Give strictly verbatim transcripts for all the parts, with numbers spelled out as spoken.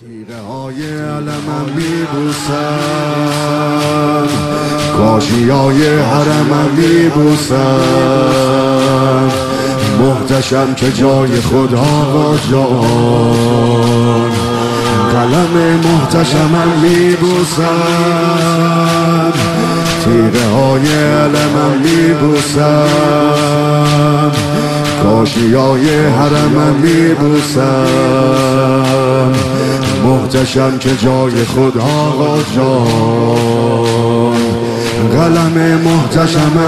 تیغه های علمم میبوسم، کاشی های حرمم میبوسم، محتشم که جای خود آقا جان، قلم محتشمم میبوسم، تیغه های علمم میبوسم، کاشی های حرمم میبوسم، محتشم که جای خود آقا جان، قلم محتشمم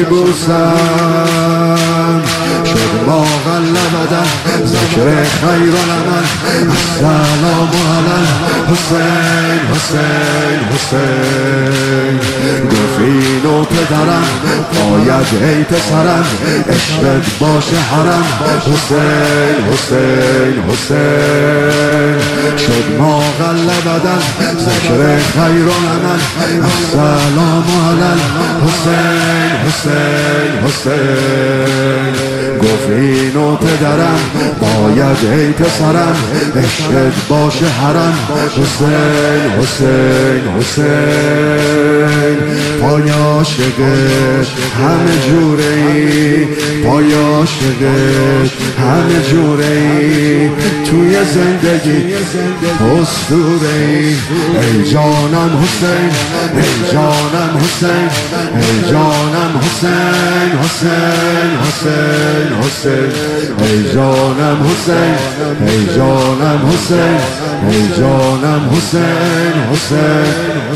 میبوسم. شد ما غلبدن ذکر خیر العمل، السلام علی حسین حسین حسین. گفین و پدرم باید ای پسرم، عشقت باشه حرم، حسین حسین حسین. شد ما غلبدن ذکر خیر العمل، السلام علی حسین حسین حسین. گفین و پدرم باید ای پسرم، عشقت باشه حرم، حسین حسین حسین. پای عاشقت همه جوره ای، پای عاشقت همه جوره ای، توی زندگی اسطوره ای. ای جانم حسین، ای جانم حسین، ای جانم حسین حسین حسین حسین. ای جانم حسین، ای جانم حسین، ای جانم حسین حسین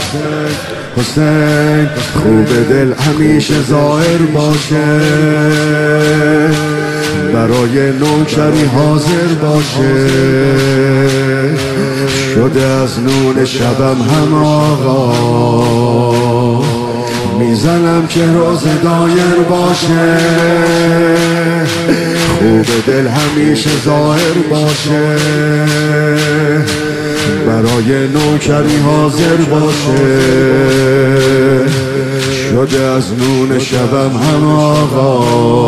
حسین. خوب دل همیشه ظاهر باشه، برای نوکری حاضر باشه. شده از نون شبم هم آقا، میزنم که روز دایر باشه. خوب دل همیشه ظاهر باشه، برای نوکری حاضر باشه. شده از نون شبم هم آقا،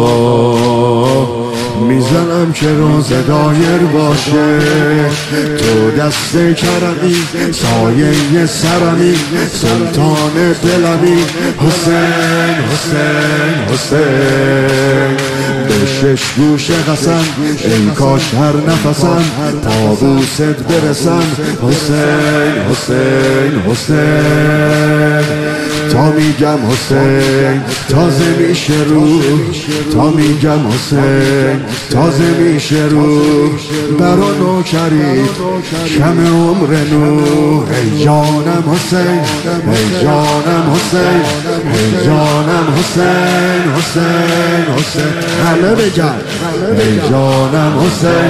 میزنم که روز دایر باشه. تو دست کرمی، سایه سرمی، سلطان دلمی، حسین حسین حسین. به شش گوش قسم ای کاش هر نفسم طاووست برسم، حسین حسین حسین. تا میگم حسین تازه میشه روح، تا میگم حسین تازه میشه روح. برا نوکری کم عمر نوح. ای جانم حسین، ای جانم حسین، ای جانم حسین حسین حسین. همه بگن ای جانم حسین،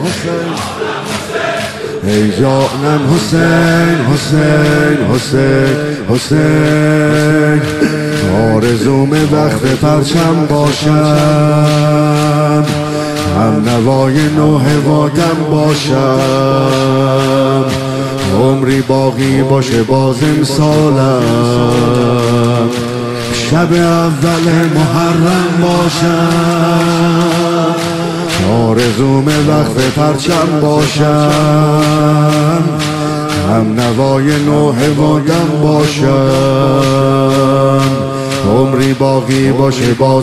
ای جانم حسین حسین حسین حسین. آرزوم وقت پرچم باشم، هم نوای نوح وادم باشم. عمری باقی باشه باز امسالم، شب اول محرم باشم. آرزوم وقت پرچم باشم، هم نوای نوح وادم باشم. عمری باقی باشه باز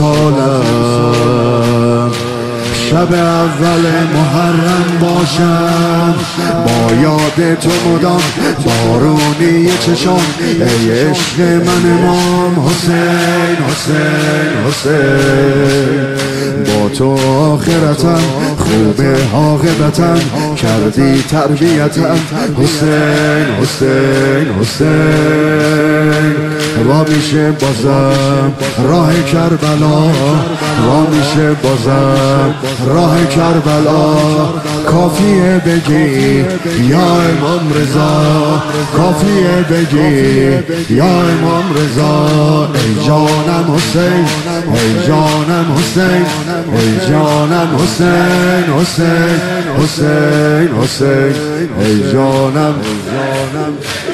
امسالم، شب اول محرم باشم. با یاد تو مدام بارونی چشام، ای عشق من امام حسین حسین حسین. با تو آخرتم خوبه عاقبتم، کردی تربیتم، حسین حسین حسین. را میشه بازم راه کربلا، را میشه بازم راه کربلا. کافیه بگی یا امام رضا، کافیه بگی یا امام رضا. ای جانم حسین، ای جانم حسین، ای جانم حسین حسین حسین حسین. ای جانم، ای جانم.